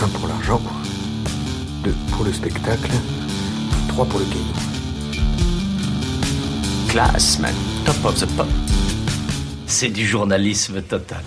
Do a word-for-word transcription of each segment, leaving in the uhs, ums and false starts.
un pour l'argent, deux pour le spectacle, trois pour le caillou. Classe, man. Top of the pop. C'est du journalisme total.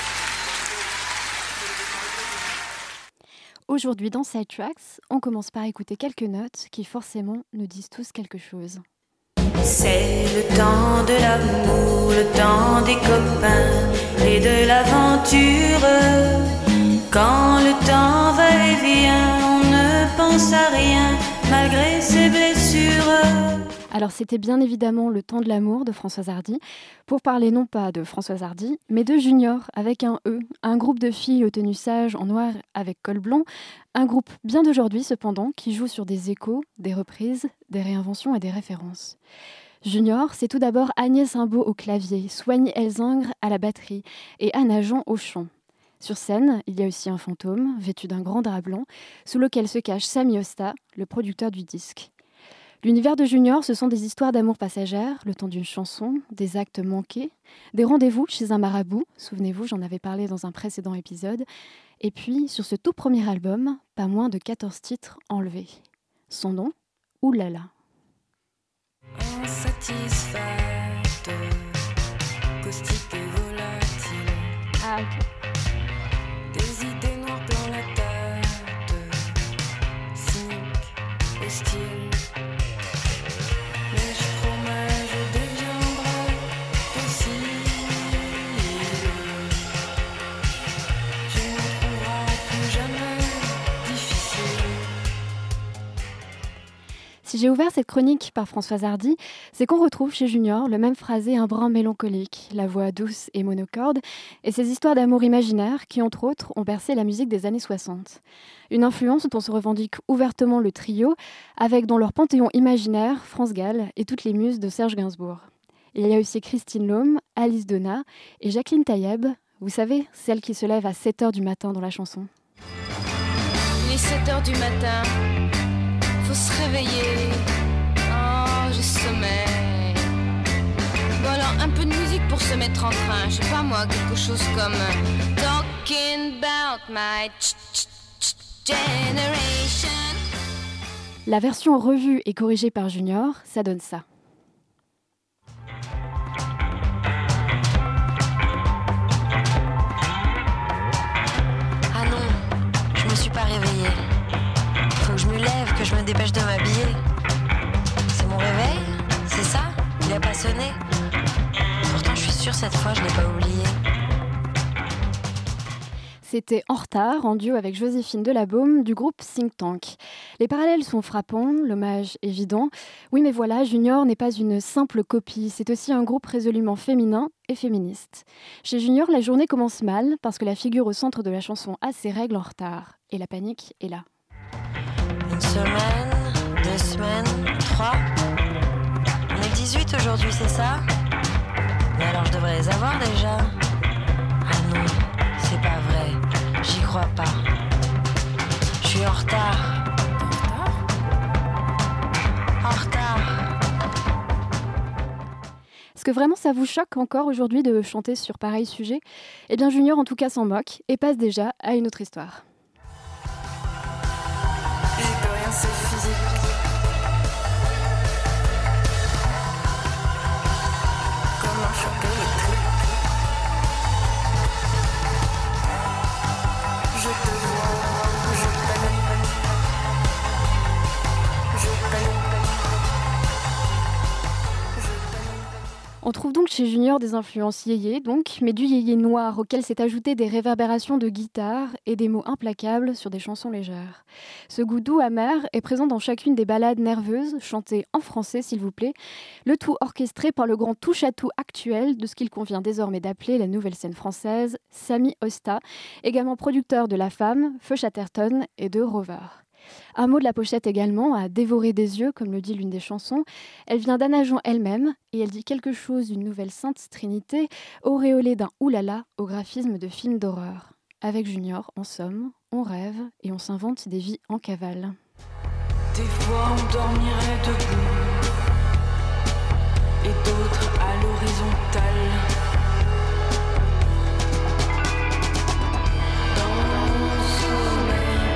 Aujourd'hui dans Sidetracks, on commence par écouter quelques notes qui forcément nous disent tous quelque chose. C'est le temps de l'amour, le temps des copains et de l'aventure. Quand le temps va et vient, on ne pense à rien malgré ses blessures. Alors c'était bien évidemment le temps de l'amour de Françoise Hardy, pour parler non pas de Françoise Hardy, mais de Junior avec un E, un groupe de filles aux tenues sages en noir avec col blanc, un groupe bien d'aujourd'hui cependant qui joue sur des échos, des reprises, des réinventions et des références. Junior, c'est tout d'abord Agnès Rimbaud au clavier, Soigny Elzingre à la batterie et Anna Jean au chant. Sur scène, il y a aussi un fantôme, vêtu d'un grand drap blanc, sous lequel se cache Sami Osta, le producteur du disque. L'univers de Junior, ce sont des histoires d'amour passagères, le temps d'une chanson, des actes manqués, des rendez-vous chez un marabout, souvenez-vous, j'en avais parlé dans un précédent épisode, et puis, sur ce tout premier album, pas moins de quatorze titres enlevés. Son nom, Oulala. Insatisfaite, caustique et volatile. Ah, ok. Des idées noires dans la tête, cynique, hostile. Mais je promets, je deviendrai possible. Je ne trouverai plus jamais difficile. Si j'ai ouvert cette chronique par Françoise Hardy, c'est qu'on retrouve chez Junior le même phrasé un brin mélancolique, la voix douce et monocorde, et ces histoires d'amour imaginaire qui, entre autres, ont bercé la musique des années soixante. Une influence dont se revendique ouvertement le trio, avec dans leur panthéon imaginaire France Gall et toutes les muses de Serge Gainsbourg. Il y a aussi Christine Lhomme, Alice Donna et Jacqueline Taïeb, vous savez, celle qui se lève à sept heures du matin dans la chanson. Il est sept heures du matin, faut se réveiller, oh j'ai sommeil. Bon alors un peu de musique pour se mettre en train, je sais pas moi, quelque chose comme Talking about my generation. La version revue et corrigée par Junior, ça donne ça. Ah non, je me suis pas réveillée. Faut que je me lève, que je me dépêche de m'habiller. C'est mon réveil? C'est ça? Il a pas sonné? Pourtant je suis sûre cette fois je l'ai pas oublié. C'était En retard, en duo avec Joséphine Delabaume du groupe Think Tank. Les parallèles sont frappants, l'hommage évident. Oui, mais voilà, Junior n'est pas une simple copie, c'est aussi un groupe résolument féminin et féministe. Chez Junior, la journée commence mal parce que la figure au centre de la chanson a ses règles en retard. Et la panique est là. Une semaine, deux semaines, trois. On est dix-huit aujourd'hui, c'est ça? Mais alors je devrais les avoir déjà. Ah non, c'est pas vrai, j'y crois pas. Je suis en retard. En retard. Est-ce que vraiment ça vous choque encore aujourd'hui de chanter sur pareil sujet? Eh bien Junior en tout cas s'en moque et passe déjà à une autre histoire. J'y peux rien, c'est physique. Comme un choc électrique. Je te vois, je t'aime. Je t'aime. Je t'aime. On trouve donc chez Junior des influences yéyé, donc, mais du yéyé noir auquel s'est ajouté des réverbérations de guitare et des mots implacables sur des chansons légères. Ce goût doux amer est présent dans chacune des ballades nerveuses, chantées en français s'il vous plaît, le tout orchestré par le grand touche-à-tout actuel de ce qu'il convient désormais d'appeler la nouvelle scène française, Sami Osta, également producteur de La Femme, Feu Chatterton et de Rover. Un mot de la pochette également, à dévorer des yeux, comme le dit l'une des chansons. Elle vient d'Anna Jean elle-même, et elle dit quelque chose d'une nouvelle sainte trinité, auréolée d'un oulala au graphisme de film d'horreur. Avec Junior, en somme, on rêve et on s'invente des vies en cavale. Des fois on dormirait debout, et d'autres à l'horizontale. Dans le sommeil.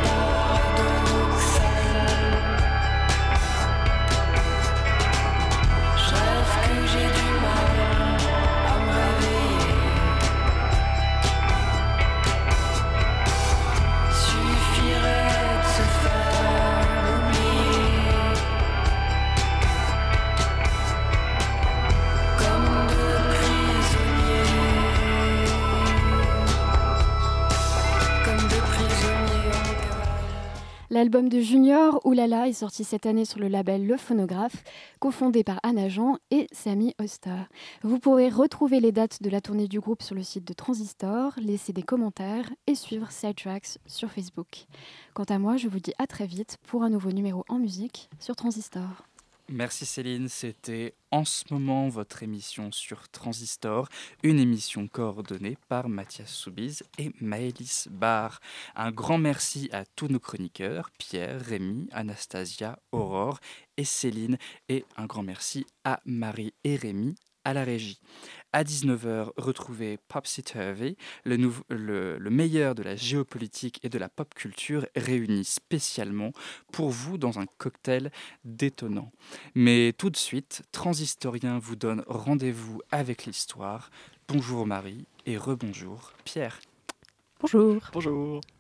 L'album de Junior, Oulala, est sorti cette année sur le label Le Phonographe, cofondé par Anna Jean et Samy Oster. Vous pourrez retrouver les dates de la tournée du groupe sur le site de Transistor, laisser des commentaires et suivre Sidetracks sur Facebook. Quant à moi, je vous dis à très vite pour un nouveau numéro en musique sur Transistor. Merci Céline, c'était En ce moment votre émission sur Transistor, une émission coordonnée par Mathias Soubise et Maëlys Barr. Un grand merci à tous nos chroniqueurs, Pierre, Rémi, Anastasia, Aurore et Céline, et un grand merci à Marie et Rémi à la régie. À dix-neuf heures, retrouvez Popsy Turvy, le, nou- le, le meilleur de la géopolitique et de la pop culture réuni spécialement pour vous dans un cocktail détonnant. Mais tout de suite, Transistorien vous donne rendez-vous avec l'histoire. Bonjour Marie et rebonjour Pierre. Bonjour. Bonjour.